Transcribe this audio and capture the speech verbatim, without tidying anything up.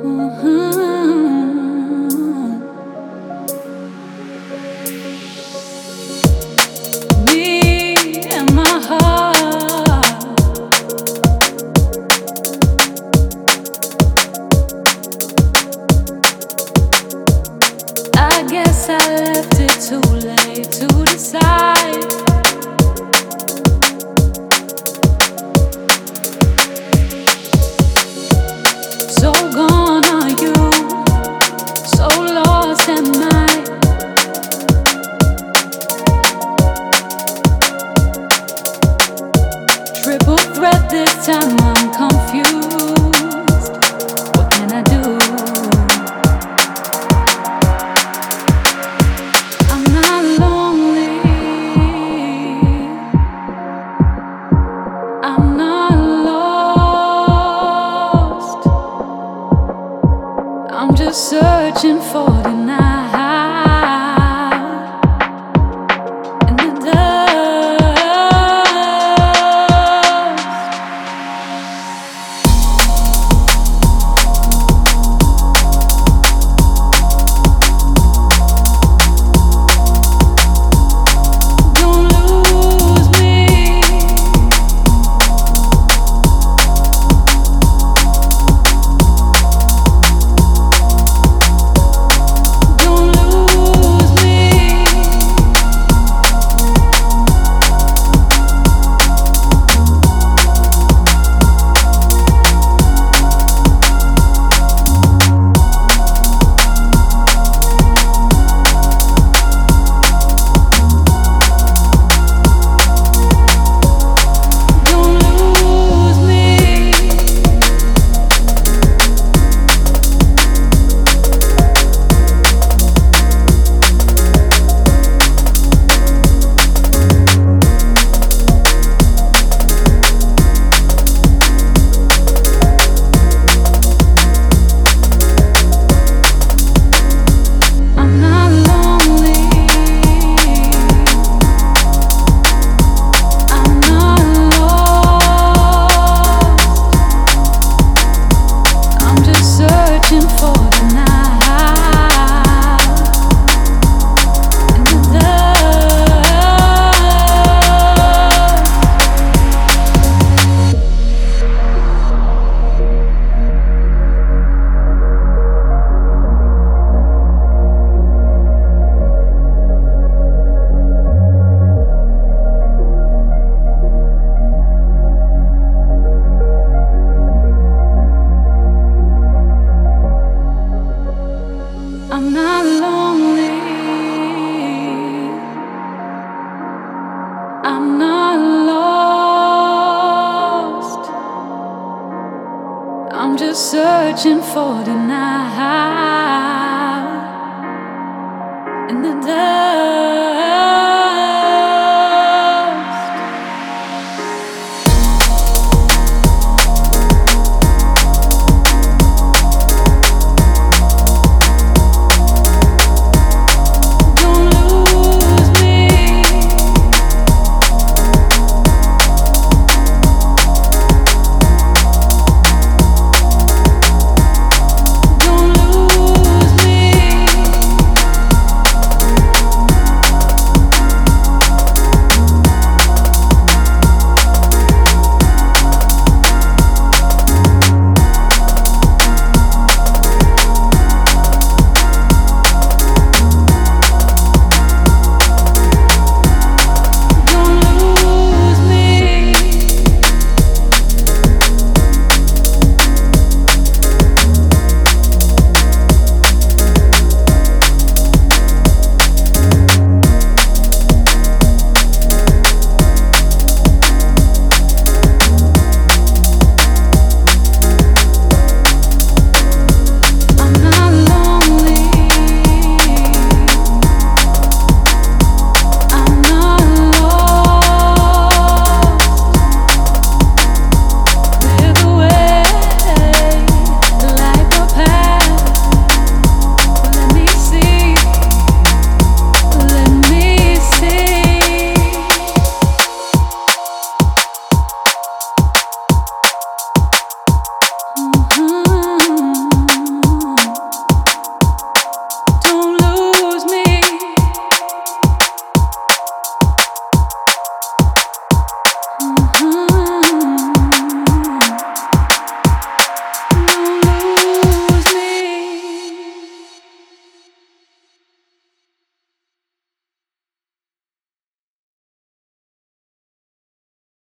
Me and my heart, I guess I left it too late to decide. So gone are you, so lost am I. Triple threat this time, I'm confused. What can I do? I'm not lonely, I'm not lost. I'm just searching for the night. In the I'm not lonely, I'm not lost. I'm just searching for the night in the dark.